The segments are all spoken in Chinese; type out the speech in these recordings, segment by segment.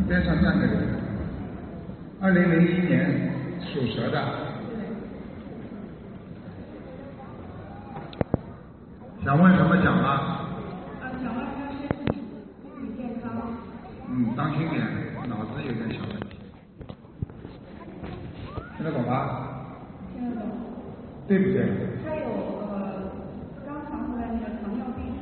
边上站个人，2001年属蛇的，想问什么讲吗？ 想问他身体健康。 当心点，脑子有点小问题。听得懂吗？ 听得懂。 对不对？ 他有刚传出来那个糖尿病。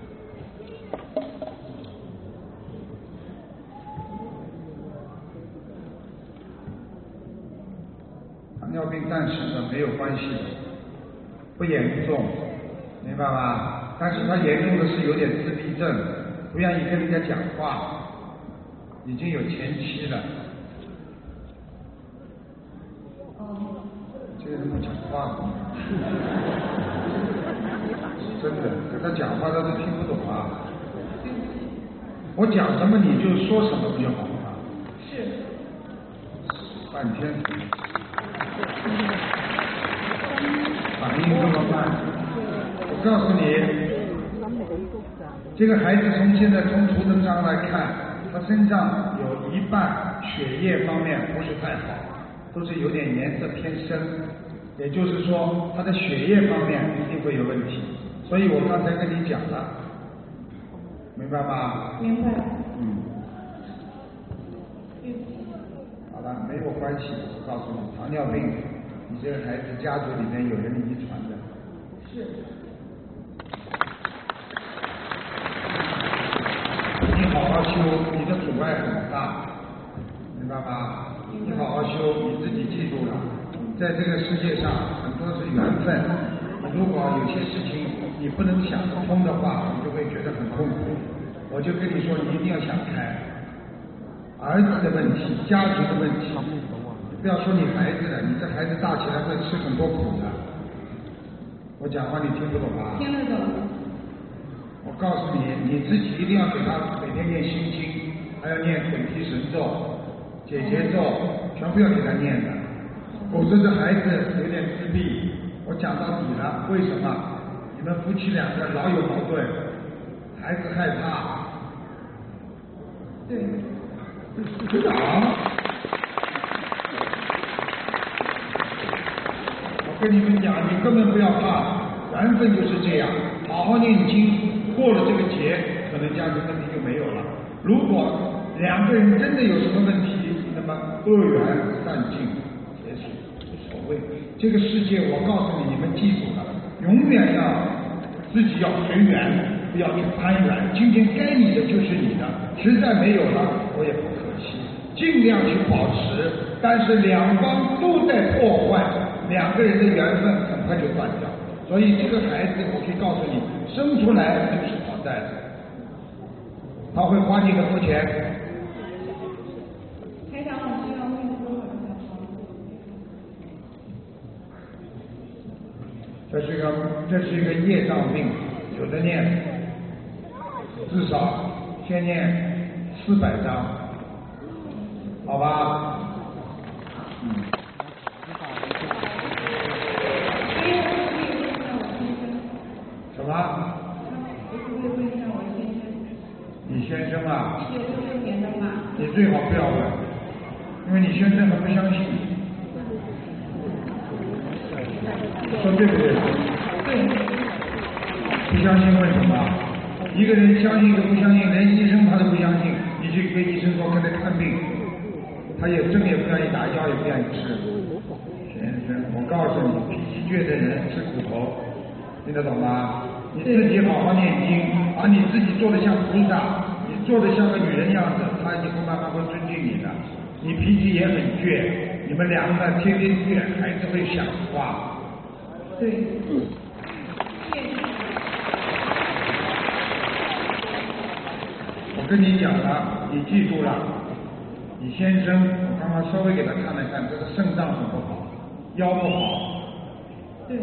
糖尿病暂时的没有关系的，不严重，明白吧？但是他严重的是有点自闭症，不愿意跟人家讲话，已经有前妻了。这个人不讲话的，真的，跟他讲话他都听不懂啊。我讲什么你就说什么不就好了吗？ 是。 半天。反应这么慢，我告诉你，这个孩子从现在从图腾上来看，他身上有一半血液方面不是太好，都是有点颜色偏深，也就是说他的血液方面一定会有问题，所以我刚才跟你讲了，明白吗？ 明白。 好了，没有关系，我告诉你，糖尿病。你这个孩子家族里面有人遗传的。 是。 你好好修，你的阻碍很大，明白吗？你好好修，你自己记住了，在这个世界上很多是缘分。如果有些事情你不能想得通的话，你就会觉得很痛苦。我就跟你说，你一定要想开。儿子的问题，家庭的问题。不要说你孩子了，你这孩子大起来会吃很多苦的。我讲话你听不懂啊？ 听得懂。 我告诉你，你自己一定要给他每天念心经，还要念准提神咒、解结咒，全部要给他念的。否则这孩子有点自闭。我讲到底了，为什么？你们夫妻两个老有矛盾，孩子害怕。 对。 知道。跟你们讲，你根本不要怕，缘分就是这样，好好念经，过了这个劫，可能家庭问题就没有了。如果两个人真的有什么问题，那么恶缘散尽，结束，无所谓。这个世界，我告诉你，你们记住了，永远要自己要随缘，不要去攀缘。今天该你的就是你的，实在没有了，我也不可惜，尽量去保持。但是两方都在破坏。两个人的缘分很快就断掉，所以这个孩子我可以告诉你，生出来就是讨债的，他会花你很多钱。 台长，我需要念多少张？ 这是一个业障病，有的念，至少先念400张，好吧？什么？你先生啊？ 是66年的马。 你最好不要问，因为你先生还不相信你。说对不对？ 对。 不相信为什么？一个人相信都不相信，连医生他都不相信，你去跟医生说跟他看病，他也针也不愿意打，药也不愿意吃。先生，我告诉你，脾气倔的人吃苦头，听得懂吗？你自己好好念经，把你自己做得像菩萨，你做得像个女人样子，他以后慢慢会尊敬你的。你脾气也很倔，你们两个天天倔，孩子会想话。 对。 我跟你讲了，你记住了，你先生，我刚刚稍微给他看了看，这个肾脏很不好，腰不好。 对。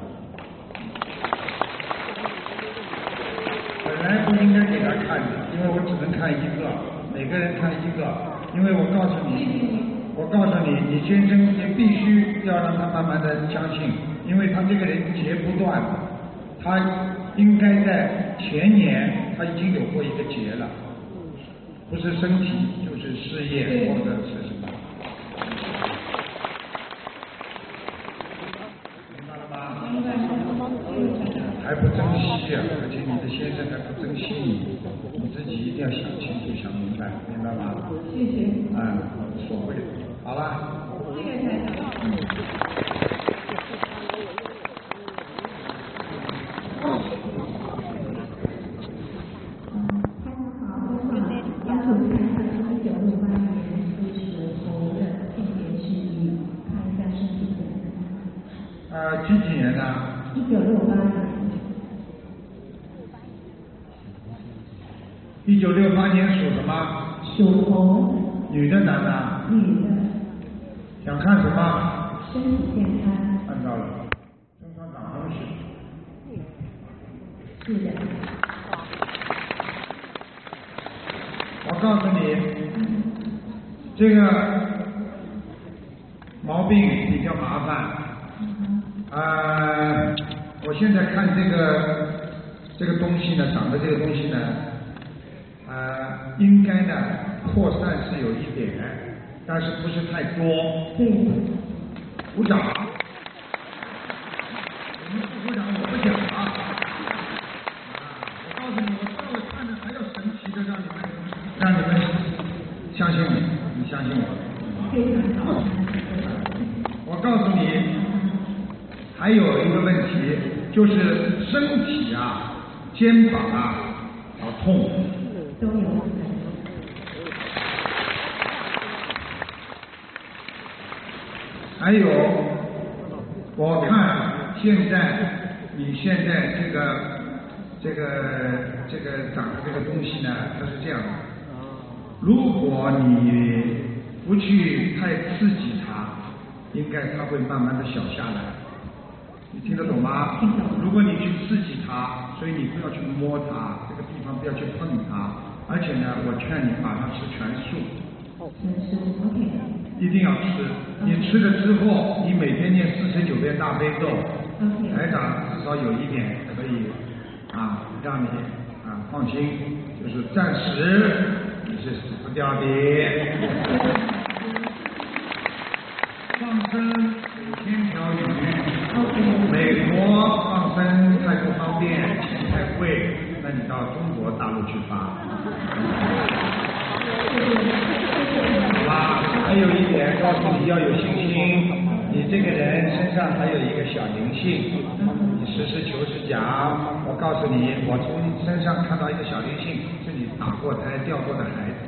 本来不应该给他看的，因为我只能看一个，每个人看一个，因为我告诉你，你先生也必须要让他慢慢的相信，因为他这个人结不断，他应该在前年他已经有过一个结了，不是身体就是是事业或者是什么？明白了吗？ 明白。 还不珍惜啊，而且你的先生还不珍惜你，你自己一定要想清楚、想明白，明白吗？ 谢谢。 无所谓，好了。 谢谢台长。 几几年呢 ？1968年。 1968年属什么？ 属猴。 女的男的？ 女的。 想看什么？ 身体健康。 看到了，身上长东西。 是的。 我告诉你，这个毛病比较麻烦。我现在看这个东西呢，长的这个东西呢，应该呢扩散是有一点，但是不是太多。 对。 鼓掌。你们不鼓掌我不讲啊。我告诉你，我稍微看着还要神奇的让你们相信我，你相信我。 非常好。 我告诉你。还有一个问题，就是身体啊、肩膀啊好痛。 都有。 还有，我看你现在这个长的这个东西呢，它是这样的。如果你不去太刺激它，应该它会慢慢的小下来。你听得懂吗？如果你去刺激它，所以你不要去摸它，这个地方不要去碰它，而且呢，我劝你马上吃全素。 全素 ，OK。 一定要吃，你吃了之后，你每天念49遍大悲咒，台长至少有一点可以让你放心，就是暂时你是死不掉的。放生5000条鱼，美国放生太不方便，钱太贵，那你到中国大陆去发。好吧，还有一点告诉你要有信心，你这个人身上还有一个小灵性，你实事求是讲，我告诉你，我从你身上看到一个小灵性，是你打过胎掉过的孩子。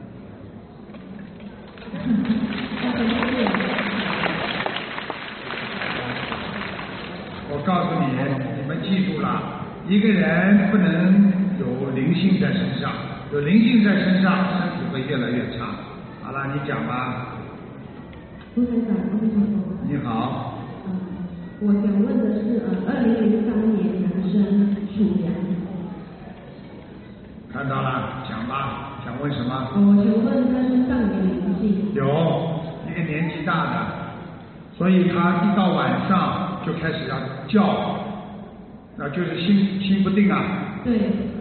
我告诉你，你们记住了，一个人不能有灵性在身上，有灵性在身上，身体会越来越差。好了，你讲吧。 卢台长， 你好。 我想问的是，2003年男生属羊。 看到了，讲吧，想问什么？ 我想问他身上有灵性。 有一个年纪大的，所以他一到晚上就开始要叫，那就是心不定啊。 对。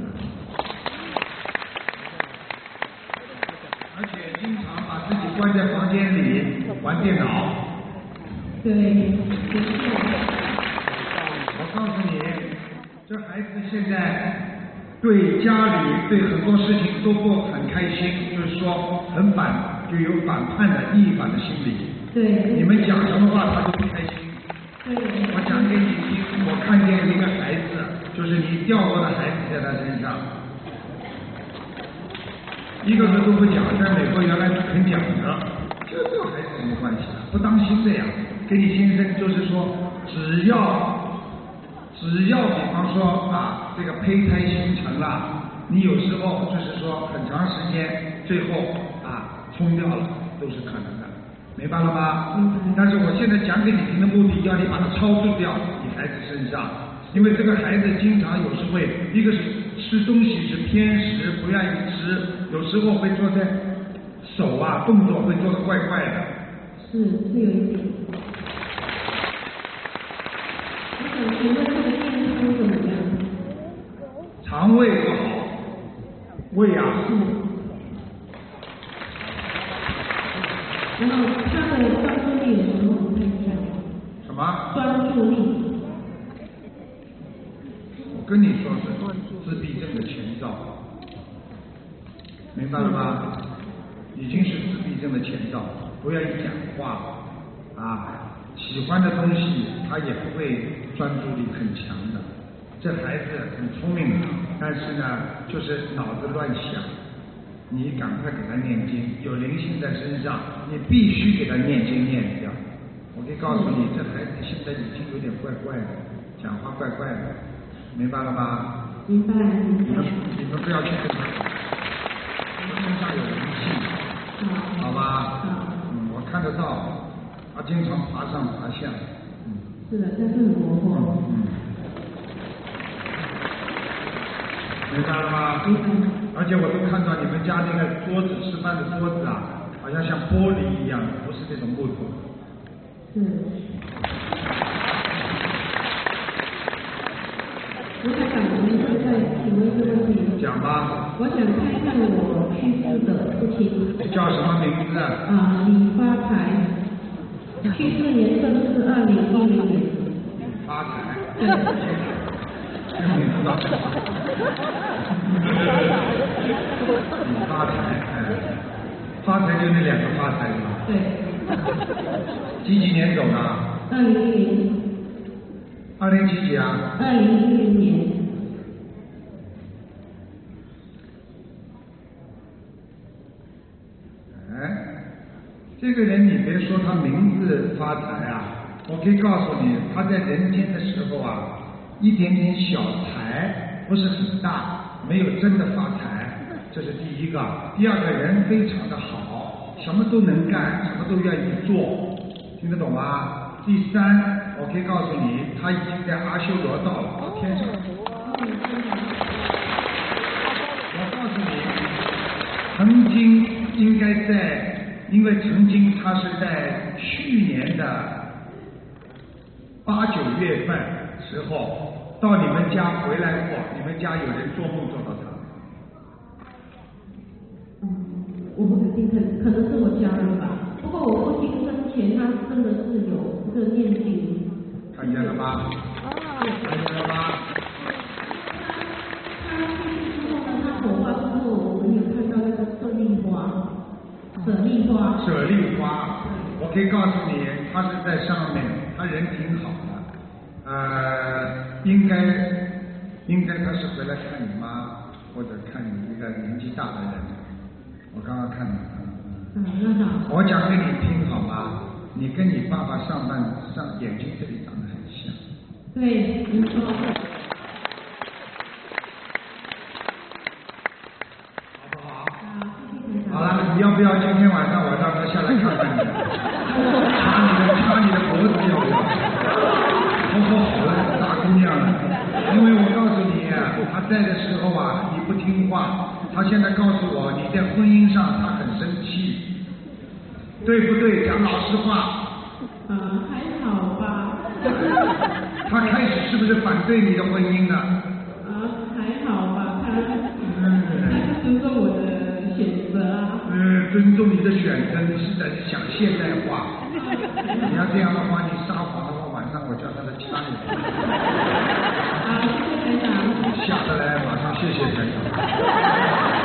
而且经常把自己关在房间里玩电脑。 对。 我告诉你，这孩子现在对家里对很多事情都不很开心，就是说很反，就有反叛的逆反的心理。 对。 你们讲什么话他都不开心。 对。 我讲给你听，我看见一个孩子，就是你掉过的孩子在他身上。一个都不讲，在美国原来是肯讲的，这孩子什么关系啊？不当心的呀。给你先生就是说，只要比方说这个胚胎形成了，你有时候就是说很长时间，最后冲掉了都是可能的，明白了吗？但是我现在讲给你听的目的，要你把它超度掉你孩子身上，因为这个孩子经常有时会，一个是吃东西是偏食，不愿意吃，有时候会做在手动作会做得怪怪的。 是有一点。我想请问这个健康怎么样？ 肠胃不好，胃然后他的专注力有时候不太强。 什么？ 专注力。 我跟你说是自闭症的前兆，明白了吗？已经是自闭症的前兆，不愿意讲话啊，喜欢的东西他也不会专注力很强的。这孩子很聪明的，但是呢，就是脑子乱想。你赶快给他念经，有灵性在身上，你必须给他念经念掉。我可以告诉你，这孩子现在已经有点怪怪的，讲话怪怪的，明白了吗？ 明白。 你们不要去跟他讲，他身上有灵性，好吧？我看得到，他经常爬上爬下。 是的，但是很模糊。 明白了吗？而且我都看到你们家那个桌子，吃饭的桌子啊，好像像玻璃一样的，不是那种木头。 卢台长，我们现在请问一个问题。 讲吧。 我想看看我去世的父亲。 叫什么名字？ 李发财。去世年份是2010年。 李发财。 对。 这个名字倒是好。李发财，发财就那两个发财是吧？ 对。 几年走的 ？2010。 20几啊 ？2010年。 这个人你别说他名字发财啊，我可以告诉你，他在人间的时候啊，一点点小财，不是很大，没有真的发财，这是第一个。第二个人非常的好，什么都能干，什么都愿意做，听得懂吗？第三，我可以告诉你，他已经在阿修罗道了，到天上。我告诉你，曾经应该在，因为曾经他是在去年的8、9月份时候到你们家回来过，你们家有人做梦做到他。 我不肯定，可能是我家人吧。不过我父亲生前他真的是有这个念经。 看见了吗？看见了吗？ 他去世之后呢，他火化之后，我们有看到那个舍利花。舍利花， 我可以告诉你，他是在上面，他人挺好的，应该他是回来看你妈，或者看你一个年纪大的人。我刚刚看了。 那好。 我讲给你听好吗？你跟你爸爸上眼睛这里长得很像。 对，您说。 好了，你要不要今天晚上我让他下来看看你？掐你的脖子要不要？好了，大姑娘了。因为我告诉你，他在的时候啊，你不听话，他现在告诉我你在婚姻上他很生气，对不对？讲老实话。 还好吧。 他开始是不是反对你的婚姻呢？ 还好吧，他尊重我的选择啊。 尊重你的选择，你是在讲现代化。你要这样的话，你撒谎的话，晚上我叫他的掐你。 谢谢台长。 下得来，马上谢谢台长。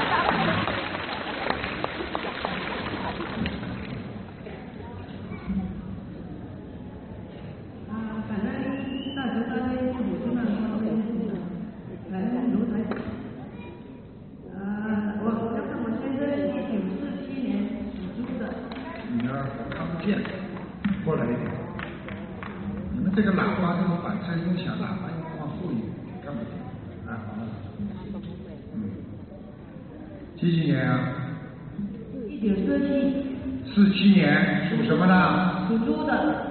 过来一点，你们这个喇叭这个反射音响，喇叭要放后一点，看不见。好了。几年啊 ？1947。 47年，属什么的？ 属猪的。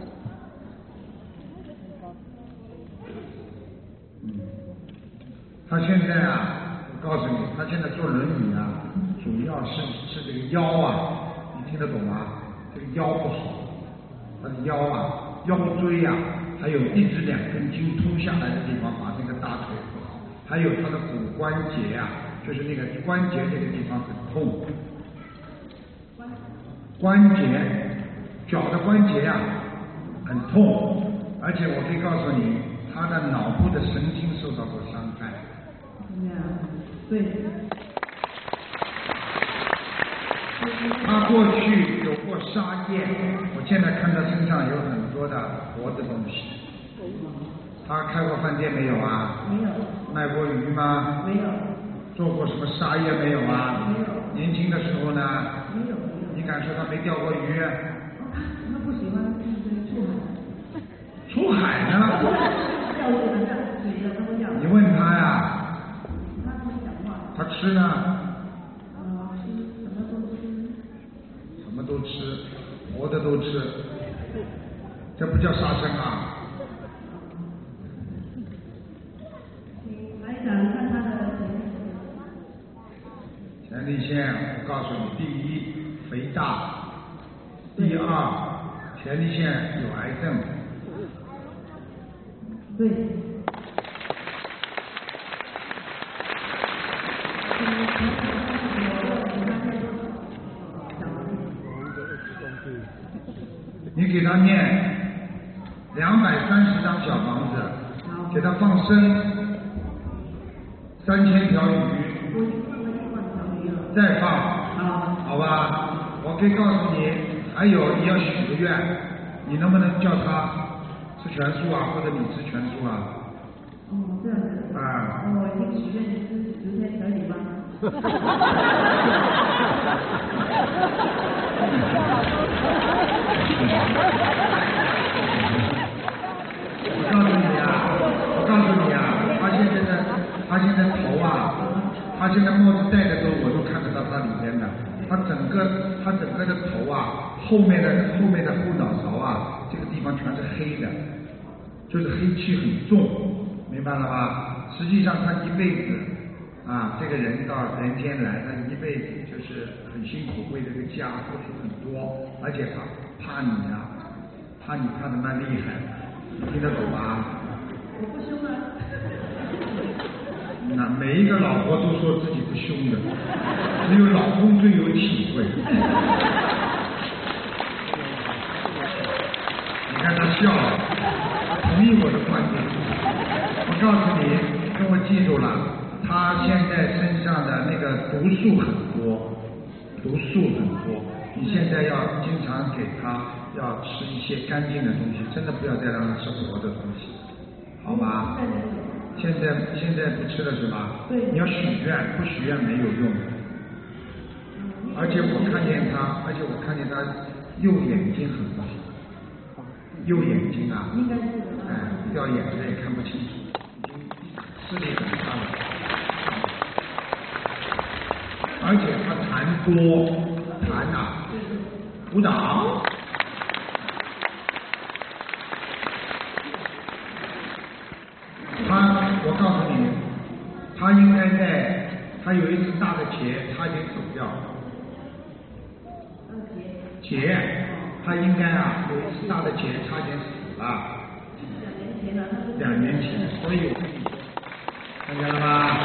他现在啊，我告诉你，他现在坐轮椅啊，主要是这个腰啊，你听得懂吗？这个腰不好。他的腰啊、腰椎啊，还有1至2根筋通下来的地方，把那个大腿不好，还有他的骨关节啊，就是那个关节这个地方很痛。 关节，脚的关节呀很痛，而且我可以告诉你，他的脑部的神经受到过伤害。 对。 他过去有过沙叶，我现在看他身上有很多的活的东西。他开过饭店没有啊？ 没有。卖过鱼吗？ 没有。 做过什么沙业没有啊？ 没有。年轻的时候呢？ 没有。 你敢说他没钓过鱼？ 他不喜欢出海呢？ 钓鱼的水的都要。 你问他呀？ 他不讲话。 他吃呢？ 吃什么都吃。 什么都吃，活的都吃，这不叫杀生啊！前列腺，我告诉你，第一肥大，第二前列腺有癌症。 对。 你给他念230张小房子，给他放生3000条鱼。再放，好吧？我可以告诉你，还有你要许个愿，你能不能叫他吃全素啊，或者你吃全素啊？ 这样子。我已经许愿吃10天可以吗？ 我告诉你啊，他现在头啊。他现在帽子戴的时候，我都看得到他里面的。他整个的头啊，后面的后脑勺啊，这个地方全是黑的，就是黑气很重，明白了吧？实际上他一辈子啊，这个人到人间来，他一辈子就是很辛苦，为这个家付出很多，而且他怕你啊，怕的蛮厉害，你听得懂吗？ 我不凶啊。 那每一个老婆都说自己不凶的，只有老公最有体会。你看他笑了，同意我的观点。我告诉你，跟我记住了，他现在身上的那个毒素很多，你现在要经常给他要吃一些干净的东西，真的不要再让他吃活的东西，好吗？现在不吃了是吧？ 对。 你要许愿，不许愿没有用。而且我看见他右眼睛很不好，右眼睛啊， 应该是的。 掉眼泪看不清楚，已经视力很差了。而且他痰多，鼓掌。我告诉你，他应该他有一次大的劫，差点走掉。劫，他应该有一次大的劫，差点死了。2年前，所以我跟你说，看见了吗？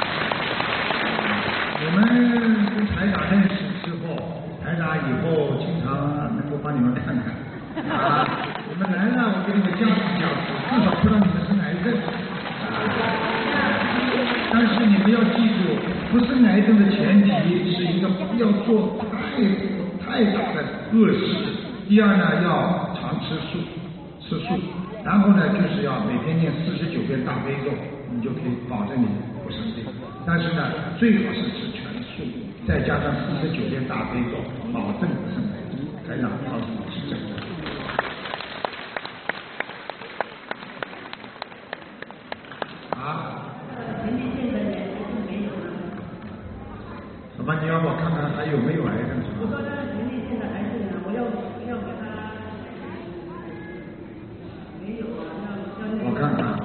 我们跟台长认识之后，台长以后经常能够帮你们看看你们来了，我给你们降一降，至少不让你们生癌症。但是你们要记住，不生癌症的前提是一个不要做太大的恶事。第二呢，要常吃素，然后呢，就是要每天念49遍大悲咒，你就可以保证你不生病。但是呢，最好是吃全素，再加上49遍大悲咒，保证不生癌症。台长告诉你是真的。什么？你要我看看还有没有癌症？ 我说他前列腺的癌症啊，我要给他没有啊，要我看看。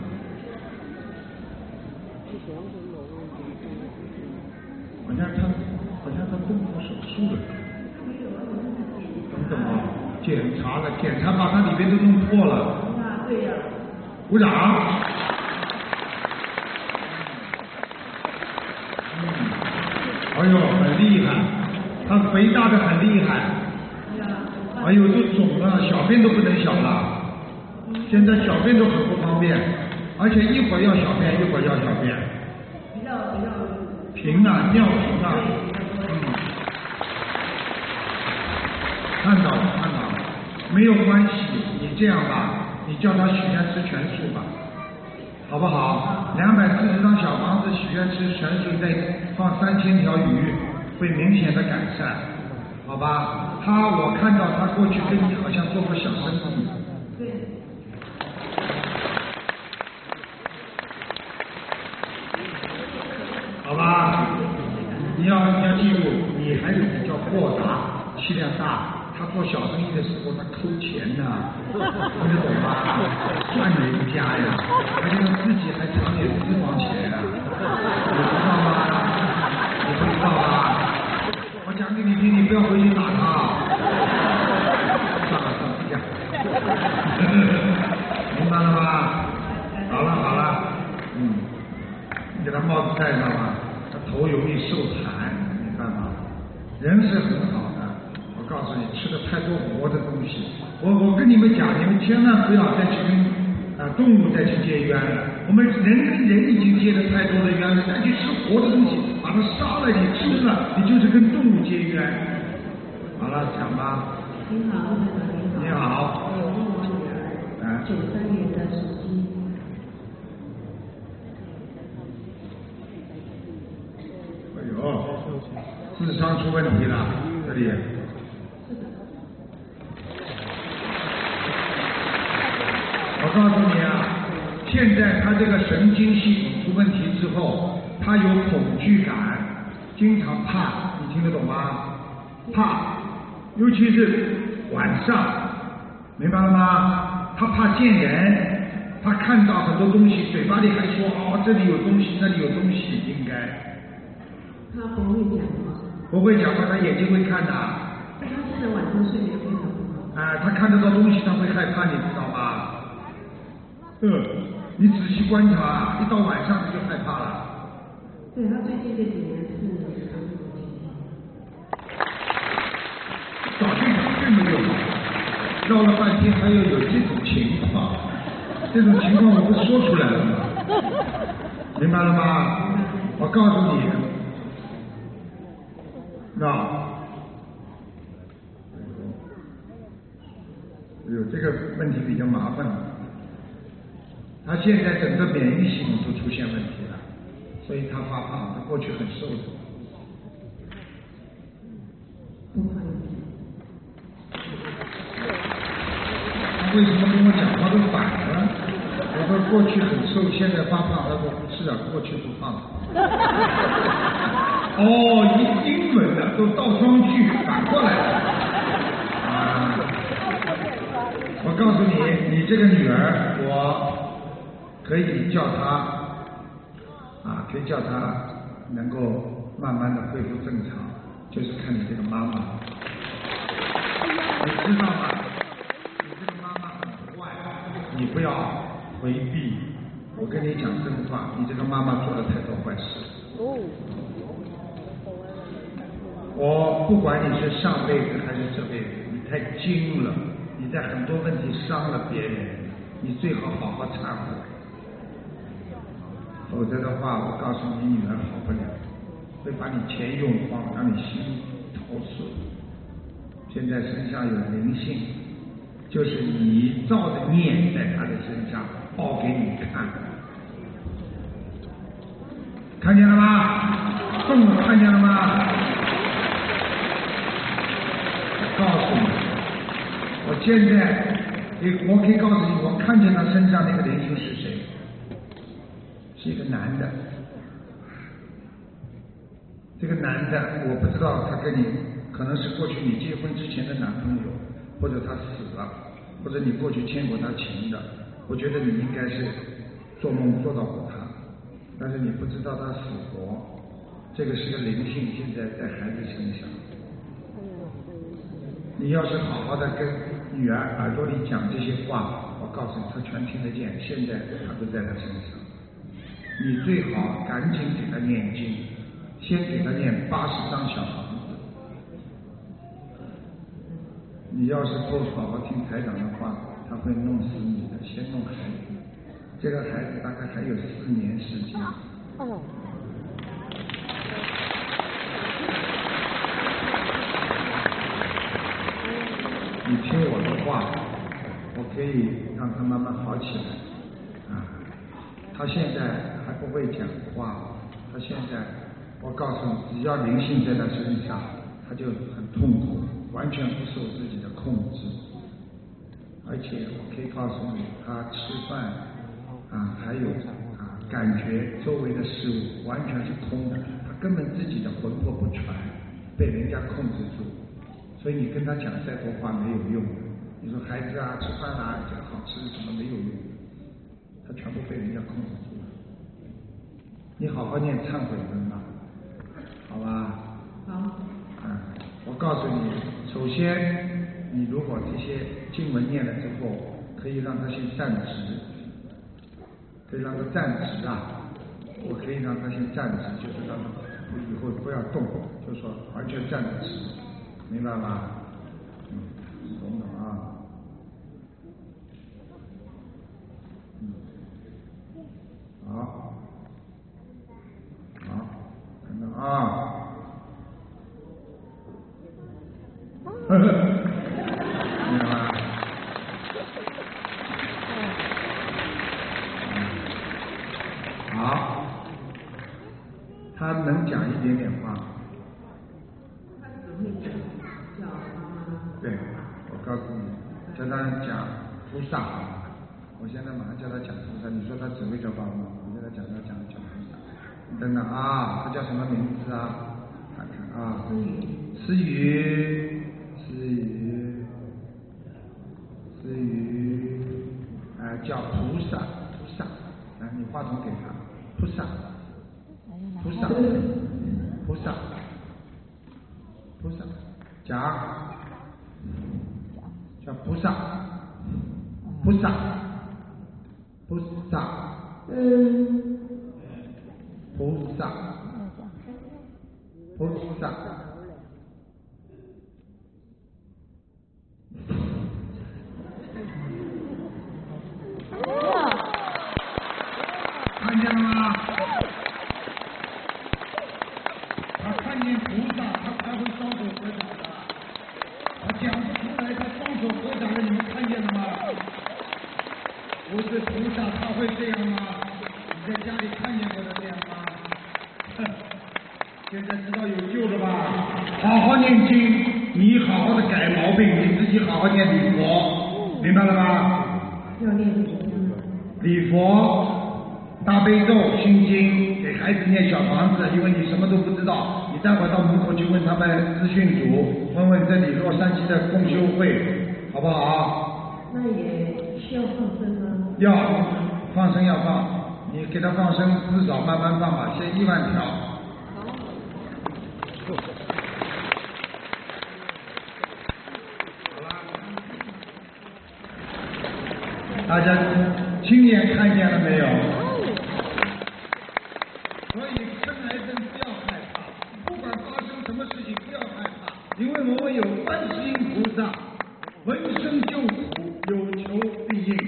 好像他动过手术了。等等啊，检查把它里边都弄破了。 对呀。 鼓掌。哎呦，很厉害！ 他肥大的很厉害，哎呦都肿了，小便都不能小了，现在小便都很不方便，而且一会儿要小便，一会儿要小便，频啊，尿频啊，看到了，没有关系，你这样吧，你叫他许愿吃全素吧，好不好？240张小房子许愿吃全素，再放3000条鱼，会明显的改善，好吧？我看到他过去跟你好像做过小生意。 对。 好吧，你要记住，你还是比较豁达，气量大。他做小生意的时候，他抠钱呐，听得懂吗？赚人家呀，而且他自己还藏点私房钱啊，你知道吗？你不知道啊？我讲给你听，你不要回去打他。算了，不讲。明白了吗？好了，你给他帽子戴上吧，他头容易受寒，没办法。人是很好的。告诉你，吃了太多活的东西，我跟你们讲，你们千万不要再去跟动物再去结冤了。我们人跟人已经结了太多的冤了，再去吃活的东西，把它杀了，你吃了，你就是跟动物结冤。好了，讲吧。 你好， 你好。 我问我女儿，93年的属鸡。 哎呦，智商出问题了，这里。我告诉你啊，现在他这个神经系统出问题之后，他有恐惧感，经常怕，你听得懂吗？怕，尤其是晚上，明白了吗？他怕见人，他看到很多东西，嘴巴里还说这里有东西，那里有东西，应该。 他不会讲话。 不会讲话，他眼睛会看的。 他现在晚上睡眠非常不好。 他看得到东西，他会害怕，你知道吗？你仔细观察，一到晚上他就害怕了。 对，他最近这几年是早就没有，绕了半天还要有这种情况，这种情况我不说出来了吗？明白了吗？我告诉你，这个问题比较麻烦。他现在整个免疫系统都出现问题了，所以他发胖，他过去很瘦的。他为什么跟我讲话都反了？我说过去很瘦，现在发胖。他说不是啊，过去不胖。英文的都倒装句，反过来了。我告诉你，你这个女儿，我可以叫她能够慢慢的恢复正常，就是看你这个妈妈。你知道吗？你这个妈妈很坏，你不要回避。我跟你讲真话，你这个妈妈做了太多坏事。我不管你是上辈子还是这辈子，你太精了，你在很多问题伤了别人，你最好好好忏悔。否则的话，我告诉你，女儿好不了，会把你钱用光，让你心陶碎。现在身上有灵性，就是你造的孽在她的身上报给你看，看见了吗？动物看见了吗？告诉你，我现在我可以告诉你，我看见他身上那个灵性是谁。是一个男的，这个男的我不知道他跟你可能是过去你结婚之前的男朋友，或者他死了，或者你过去欠过他情的，我觉得你应该是做梦做到过他，但是你不知道他死活，这个是个灵性，现在在孩子身上。你要是好好的跟女儿耳朵里讲这些话，我告诉你，她全听得见，现在她都在她身上。你最好赶紧给他念经，先给他念80张小房子， 你要是不好好听台长的话，他会弄死你的，先弄孩子。这个孩子大概还有4年时间。哦。你听我的话，我可以让他慢慢好起来啊。他现在还不会讲话，他现在，我告诉你，只要灵性在他身上，他就很痛苦，完全不受自己的控制。而且我可以告诉你，他吃饭啊，还有啊，感觉周围的事物完全是空的，他根本自己的魂魄不全，被人家控制住。所以你跟他讲再多话没有用，你说孩子啊，吃饭啊，这个好吃什么没有用，他全部被人家控制住了。你好好念忏悔文吧，好吧？ 好。 我告诉你，首先你如果这些经文念了之后，可以让他先站直，可以让他站直啊。我可以让他先站直，就是让他以后不要动，就是说完全站直。明白吗？懂了啊。好，等等啊。明白吗？好，他能讲一点点话。对，我告诉你，叫他讲菩萨。我现在马上叫他讲菩萨，你说他只会叫爸爸，我现在讲他讲菩萨。等等啊，他叫什么名字啊？看看啊。思雨，叫菩萨，来，你话筒给他，菩萨，讲，叫菩萨，看见了吗？他看见菩萨，他才会双手合掌的。他讲不出来，他双手合掌了，你们看见了吗？不是菩萨，他会这样吗？你在家里看见过他这样吗？现在知道有救了吧？好好念经，你好好的改毛病，你自己好好念礼佛，明白了吗？ 要念礼佛、大悲咒、心经，给孩子念小房子，因为你什么都不知道，你待会儿到门口去问他们咨询组，问问这里洛杉矶的共修会，好不好？ 那也需要放生吗？ 要放生要放，你给他放生至少慢慢放吧，先1万条。大家亲眼看见了没有？所以生癌症不要害怕，不管发生什么事情不要害怕，因为我们有观世音菩萨，闻声救苦，有求必应。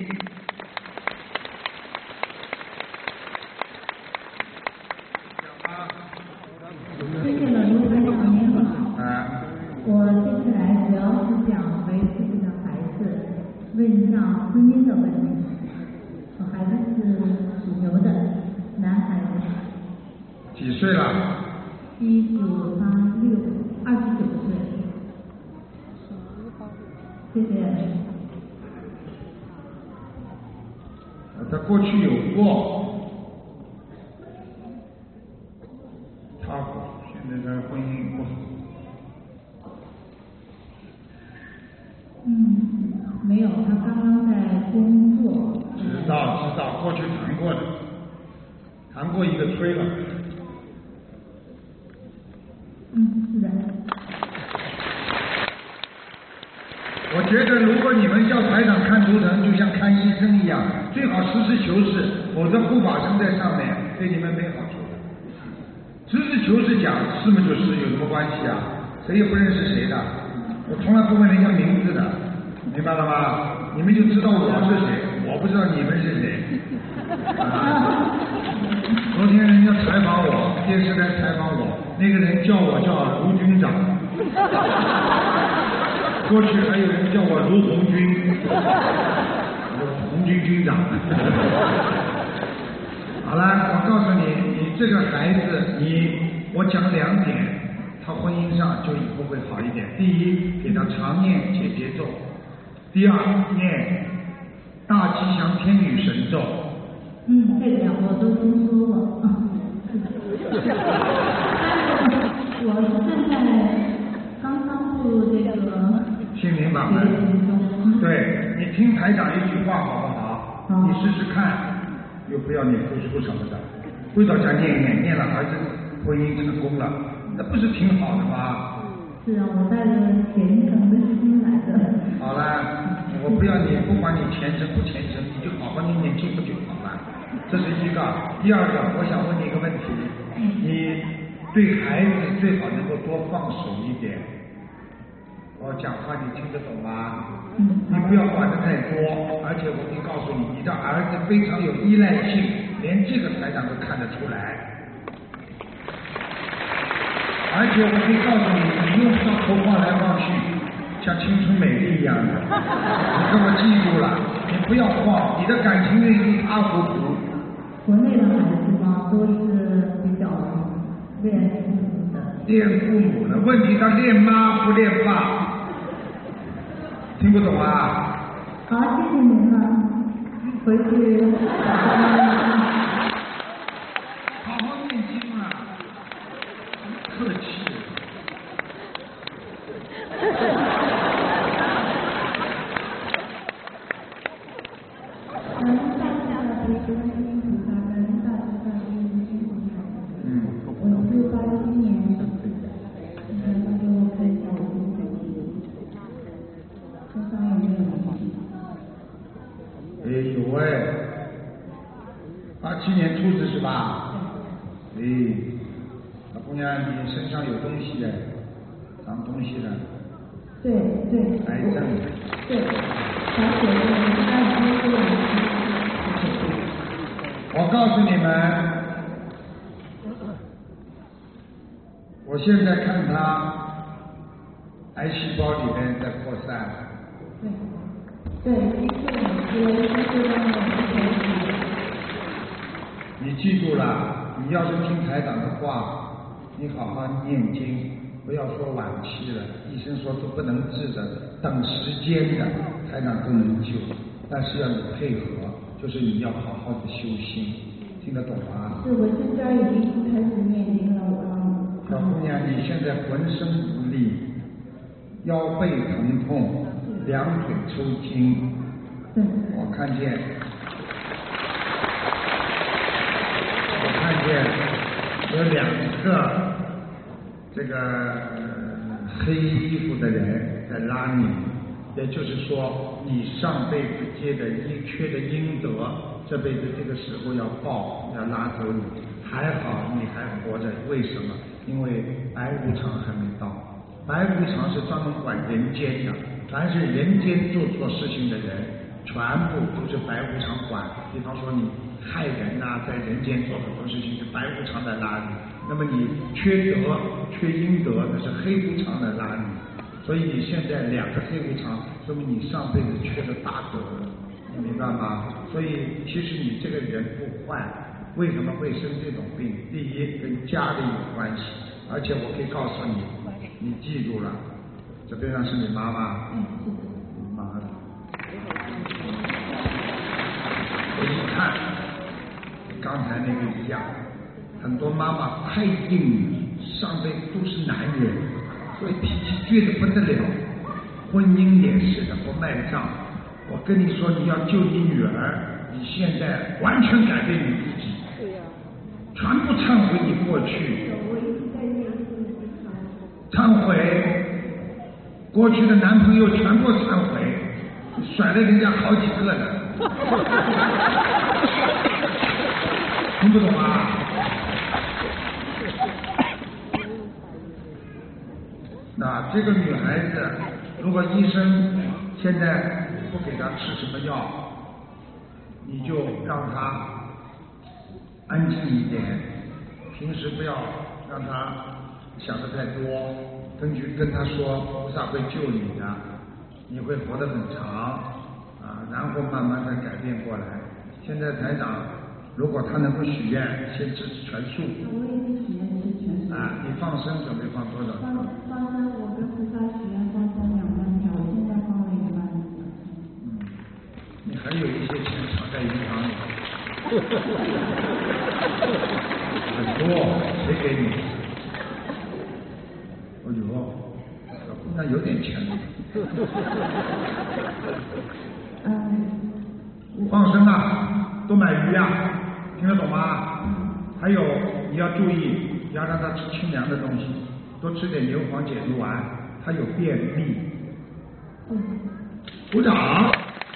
谢谢了，卢台长您好。我接下来主要是想为自己的孩子问一下婚姻的问题。我孩子是属牛的，男孩子。 几岁了 ？1986，29岁。谢谢。 他过去有过，他现在的婚姻不好。 没有，他刚刚在工作。 知道，过去谈过的，谈过一个推了。 是的。 我觉得如果你们叫台长看图腾，就像看医生一样，最好实事求是，否则护法神在上面对你们没好处的。实事求是讲，是么就是，有什么关系啊？谁也不认识谁的， 我从来不问人家名字的，明白了吗？你们就知道我是谁，我不知道你们是谁。昨天人家采访我，电视台采访我，那个人叫我叫卢军长，过去还有人叫我卢红军，红军军长。好了，我告诉你，你这个孩子，我讲2点，他婚姻上就以后会好一点。第一，给他常念解结咒；第二，念大吉祥天女神咒。 这个我都听说过。我现在刚刚步入这个心灵法门。对，你听台长一句话好不好？你试试看，又不要你付出什么的，回到家念一念，念了儿子婚姻成功了，那不是挺好的吗？ 是啊，我带着虔诚的心来的。 好了，我不要你，不管你虔诚不虔诚，你就好好念念经不就好了？这是一个。第二个，我想问你一个问题，你对孩子最好能够多放手一点。我讲话你听得懂吗？你不要管得太多，而且我可以告诉你，你的儿子非常有依赖性，连这个台长都看得出来。而且我可以告诉你，你用不着头发来晃去，像青春美丽一样的。你给我记住了，你不要晃，你的感情运一塌糊涂。 国内的孩子嘛，都是比较恋父母的。 恋父母的问题，他恋妈不恋爸，听不懂啊？ 好，谢谢您了，回去。 好好念经啊，客气。87年出生是吧？老姑娘，你身上有东西的，长东西了。 对。 癌症。 对，小血液我告诉你们，我现在看他癌细胞里面在扩散。 对。 你记住了，你要是听台长的话，你好好念经，不要说晚期了，医生说都不能治的，等时间的，台长都能救，但是要你配合，就是你要好好的修心，听得懂吗？ 是，我现在已经开始念经了， 小姑娘，你现在浑身无力，腰背疼痛，两腿抽筋，我看见有2个这个黑衣服的人在拉你，也就是说你上辈子缺的阴德，这辈子这个时候要报，要拉走你。还好你还活着，为什么？因为白无常还没到。白无常是专门管人间的，凡是人间做错事情的人，全部都是白无常管。比方说你害人呐，在人间做很多事情是白无常在拉你，那么你缺德缺阴德，那是黑无常在拉你。所以你现在2个黑无常，说明你上辈子缺了大德，你明白吗？所以其实你这个人不坏，为什么会生这种病？第一跟家里有关系，而且我可以告诉你，你记住了，这边上是你妈妈，你妈的。我一看，刚才那个一样，很多妈妈太硬了，上辈子都是男人，所以脾气倔得不得了。婚姻也是的，不卖账。我跟你说，你要救你女儿，你现在完全改变你自己，全部忏悔你过去，忏悔过去的男朋友，全部忏悔，甩了人家好几个呢。听不懂啊？那这个女孩子如果医生现在不给他吃什么药，你就让他安静一点，平时不要让他想的太多，跟他说菩萨会救你的，你会活得很长啊，然后慢慢的改变过来。现在台长如果他能够许愿，先吃全素。 我也是许愿吃全素。 啊，你放生准备放多少？ 放生，我跟菩萨许愿放生2万条，我现在放了1万。 你还有一些钱藏在银行里，很多，谁给你？哎呦，那有点钱了。放生啊，多买鱼啊，听得懂吗？还有你要注意，要让他吃清凉的东西，多吃点牛黄解毒丸，他有便秘。鼓掌。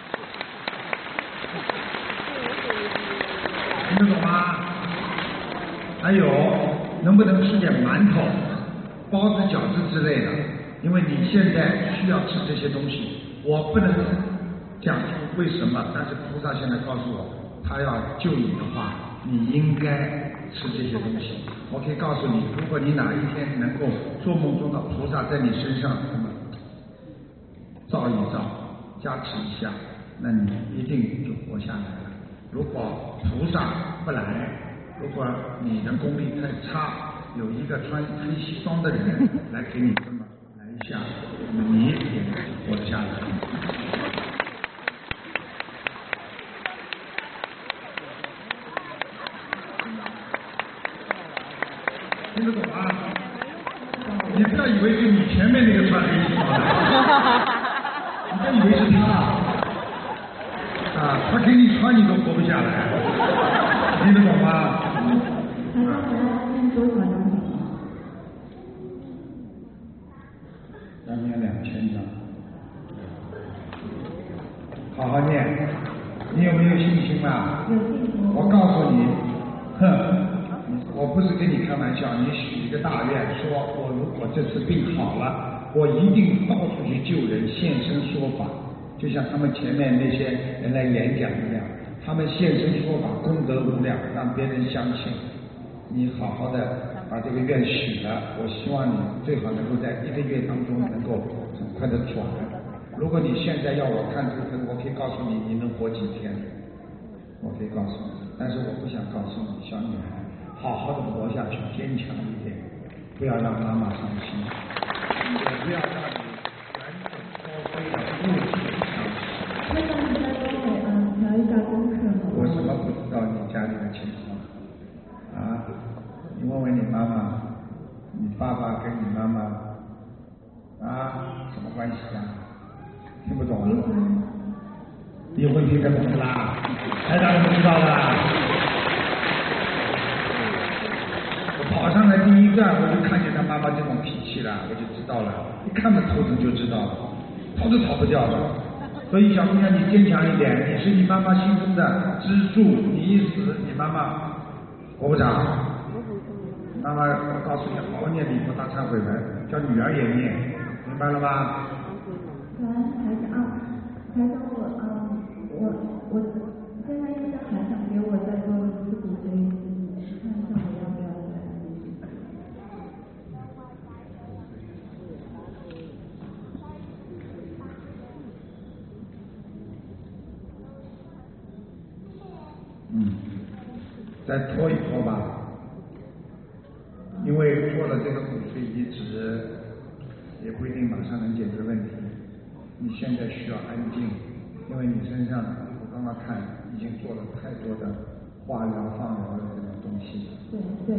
听得懂吗？还有，能不能吃点馒头、包子、饺子之类的？因为你现在需要吃这些东西，我不能讲出为什么，但是菩萨现在告诉我，他要救你的话，你应该吃这些东西。我可以告诉你，如果你哪一天能够做梦中的菩萨在你身上那么照一照、加持一下，那你一定就活下来了。如果菩萨不来，如果你的功力太差，有一个穿黑西装的人来给你这么来一下，那么你也活得下来。听得懂吗？你不要以为是你前面那个穿黑西装的，你不要以为是他。啊，他给你穿你都活不下来，听得懂吗？要念2000张，好好念。你有没有信心啊？ 有信心。 我告诉你，我不是跟你开玩笑，你许一个大愿，说我如果这次病好了，我一定到处去救人，现身说法。就像他们前面那些人来演讲一样，他们现身说法，功德无量，让别人相信。你好好的把这个愿许了，我希望你最好能够在1个月当中能够很快的转。如果你现在要我看这个分，我可以告诉你你能活几天，我可以告诉你，但是我不想告诉你，小女孩，好好的活下去，坚强一点，不要让妈妈伤心，也不要让你完整发挥了物质。 那个你再帮我调一下功课吗？ 我什么不知道你家里的情况啊？你问问你妈妈，你爸爸跟你妈妈啊什么关系啊？听不懂啊？离婚听得懂不啦？台长你不知道啦？我跑上来第一个，我就看见他妈妈这种脾气了，我就知道了，一看他头疼就知道了，逃都逃不掉的。所以小姑娘，你坚强一点，你是你妈妈心中的支柱，你一死，你妈妈活不长。妈妈，我告诉你，好好念礼佛大忏悔文，叫女儿也念，明白了吗？ 台长，我现在医生还想给我再做1次骨髓移植，看一下我要不要再再拖一拖吧，因为做了这个骨髓移植，也不一定马上能解决问题。你现在需要安静，因为你身上我刚刚看已经做了太多的化疗、放疗的这种东西。 对。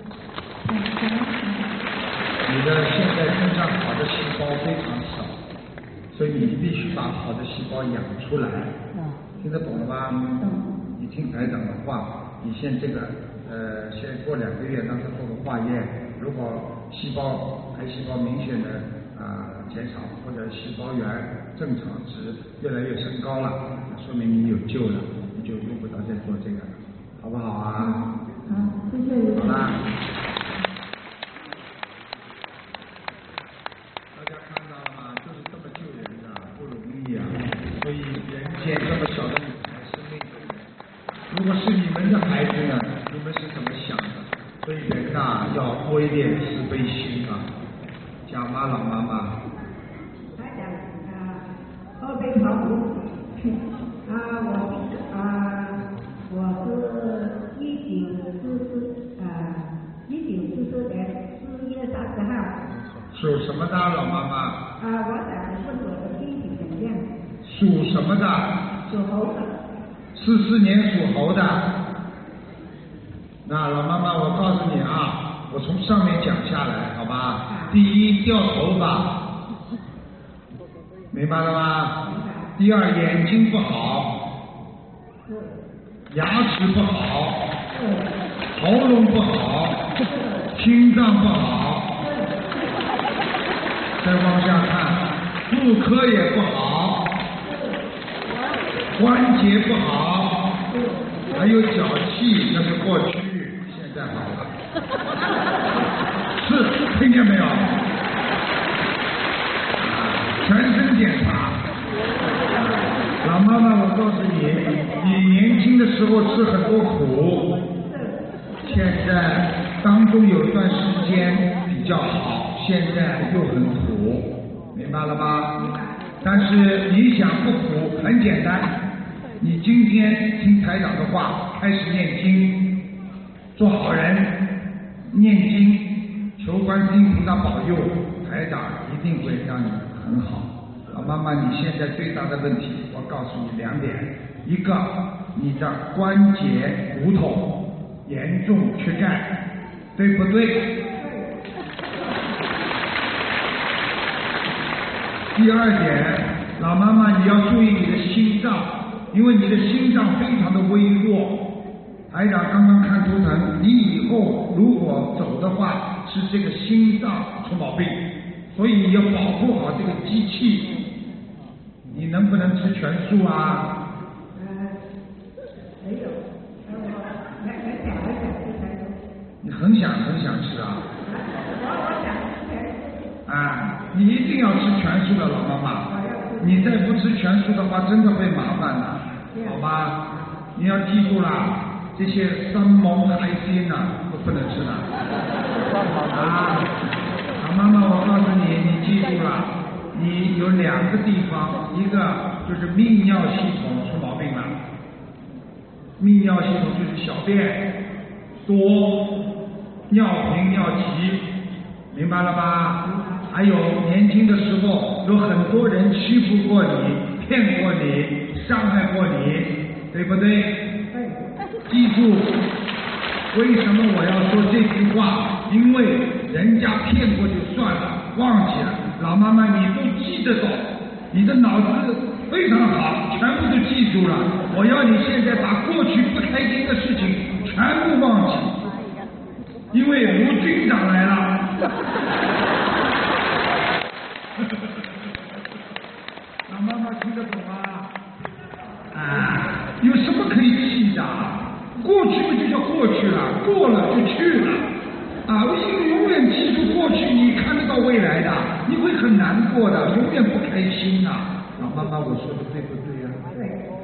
你的现在身上好的细胞非常少，所以你必须把好的细胞养出来。听得懂了吗？你听台长的话，你先这个先过2个月让他做个化验，如果癌细胞明显的减少，或者细胞源正常值越来越升高了，说明你有救了，你就用不着再做这个了，好不好啊？ 好，谢谢卢台长。 好啦，大家看到了吗？就是这么讲吧，老妈妈。 他讲后背跑步我是1944年4月30号。 属什么的，老妈妈？ 我想问我的身体怎么样？ 属什么的？ 属猴的。 44年属猴的。那老妈妈，我告诉你啊，我从上面讲下来，好吧？第一，掉头发，明白了吗？第二，眼睛不好，牙齿不好，喉咙不好，心脏不好，再往下看，妇科也不好，关节不好，还有脚气，那是过去，现在好了。是，听见没有？全身检查。老妈妈，我告诉你，你年轻的时候吃很多苦，现在当中有一段时间比较好，现在又很苦，明白了吗？但是你想不苦，很简单，你今天听台长的话，开始念经，做好人，念经，求观世音菩萨保佑，台长一定会让你很好。老妈妈，你现在最大的问题，我告诉你2点，一个，你的关节骨头严重缺钙，对不对？第二点，老妈妈你要注意你的心脏，因为你的心脏非常的微弱。台长刚刚看图腾，你以后如果走的话，是这个心脏出毛病，所以你要保护好这个机器。你能不能吃全素啊？ 没有， 你很想吃啊？啊，你一定要吃全素的，老妈妈。你再不吃全素的话，真的会麻烦的，好吗？你要记住啦，这些生猛海鲜呐，都不能吃的。啊，老妈妈，我告诉你，你记住了，你有2个地方，一个就是泌尿系统出毛病了，泌尿系统就是小便多，尿频尿急，明白了吧？还有年轻的时候有很多人欺负过你，骗过你，伤害过你，对不对？记住，为什么我要说这句话？因为人家骗过就算了，忘记了，老妈妈你都记得懂，你的脑子非常好，全部都记住了。我要你现在把过去不开心的事情全部忘记，因为卢军长来了。老妈妈听得懂吗？啊，有什么可以气的？过去嘛就叫过去了，过了就去了。啊，永远记住过去，你看得到未来的，你会很难过的，永远不开心的。老妈妈，我说的对不对呀？对。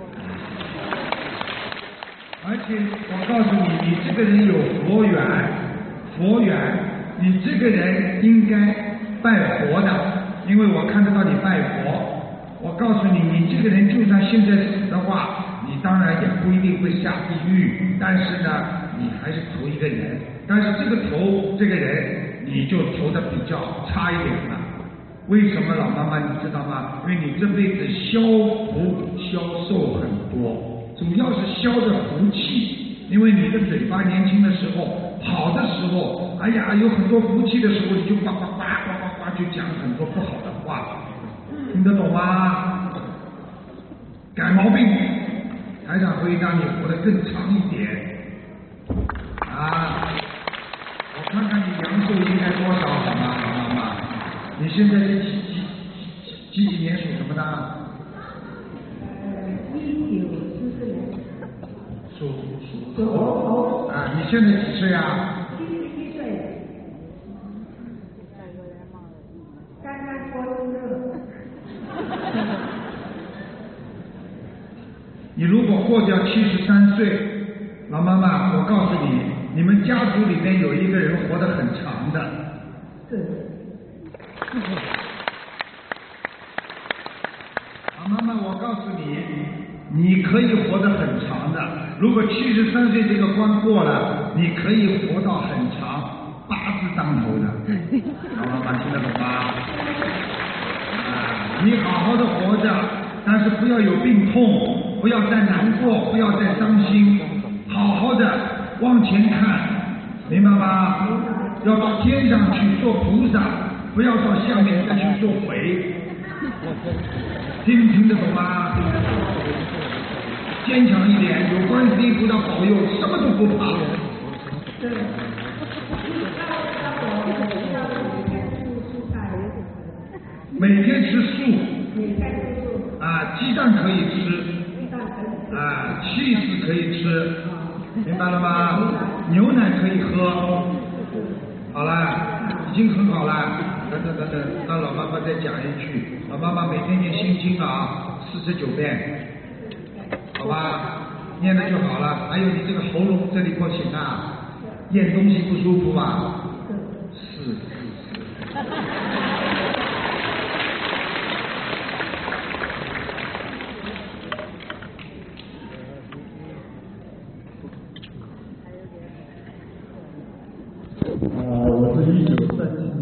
而且我告诉你，你这个人有佛缘，你这个人应该拜佛的，因为我看得到你拜佛。我告诉你，你这个人就算现在死的话，你当然也不一定会下地狱，但是呢，你还是投一个人，但是这个人你就投的比较差一点了。为什么老妈妈你知道吗？因为你这辈子消福消寿很多，主要是消着福气。因为你的嘴巴年轻的时候，好的时候，哎呀，有很多福气的时候，你就呱呱呱呱呱呱就讲很多不好的话，听得懂吗？改毛病，台长会让你活得更长一点啊！我看看你阳寿应该多少好吗，老妈妈？你现在是几年属什么的 1944年。 属猴啊！你现在几岁啊 ？71岁。刚刚过生日。 你如果过掉73岁，老妈妈，我告诉你，你们家族里面有一个人活得很长的。 是。 好，妈妈，我告诉你，你可以活得很长的。如果73岁这个关过了，你可以活到很长，8字当头的。好，妈妈听得懂吗？你好好的活着，但是不要有病痛，不要再难过，不要再伤心，好好的往前看，明白吗？要到天上去做菩萨，不要到下面再去做鬼。听得懂吗？坚强一点，有观世音菩萨保佑，什么都不怕。对。每天吃素。鸡蛋可以吃。cheese 可以吃，明白了吗？牛奶可以喝。好了，已经很好了。等，让老妈妈再讲一句，老妈妈每天念心经啊，49遍，好吧？念了就好了。还有你这个喉咙这里不行啊，咽东西不舒服啊。是。 我是1937